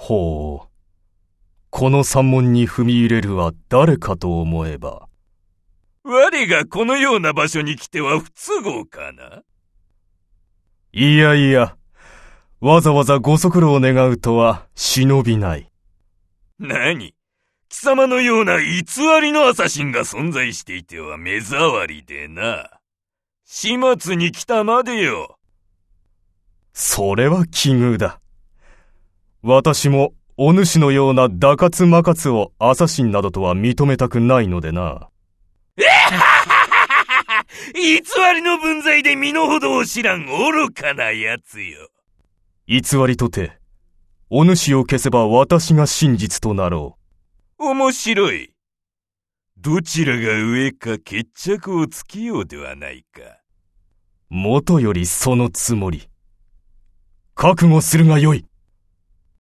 ほう。この山門に踏み入れるは誰かと思えば。 我がこのような場所に来ては不都合かな？ いやいや、わざわざご足労を願うとは忍びない。 何？貴様のような偽りのアサシンが存在していては目障りでな。始末に来たまでよ。 それは奇遇だ。私もお主のようなダカツマカツをアサシンなどとは認めたくないのでな。 偽りの分際で身の程を知らん愚かな奴よ。 偽りとて、お主を消せば私が真実となろう。面白い。どちらが上か決着をつけようではないか。 もとよりそのつもり。覚悟するがよい。